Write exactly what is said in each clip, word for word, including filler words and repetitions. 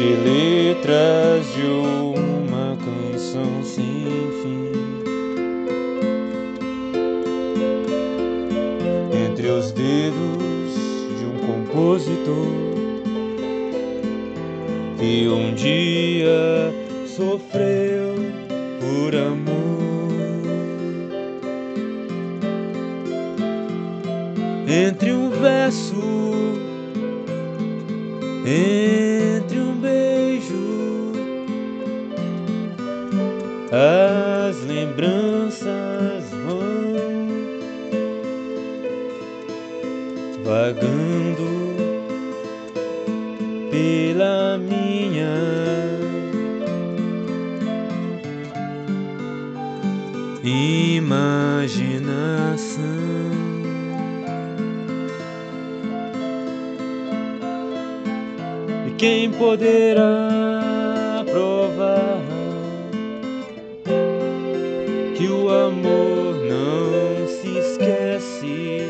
entre letras de uma canção sem fim, entre os dedos de um compositor que um dia sofreu por amor, entre um verso, entre um beijo, as lembranças vão vagando pela minha imaginação. E quem poderá provar que o amor não se esquece?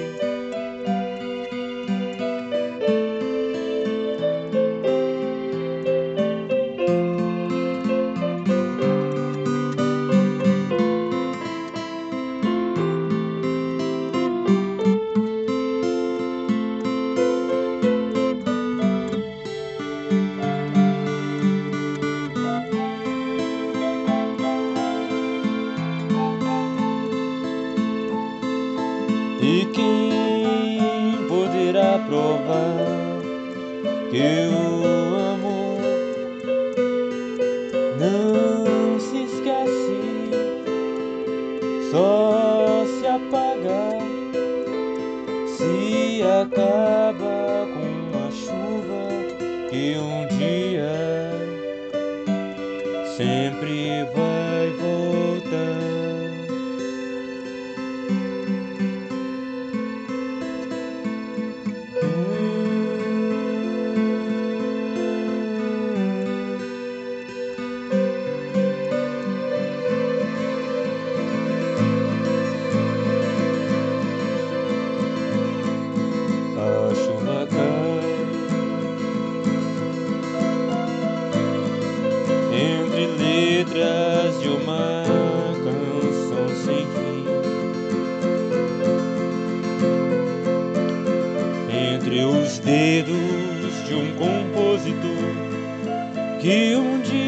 E quem poderá provar que o amor não se esquece, só se apaga, se acaba com a chuva que um dia sempre vai voltar. A chuva cai entre letras de uma canção sem fim, entre os dedos de um compositor que um dia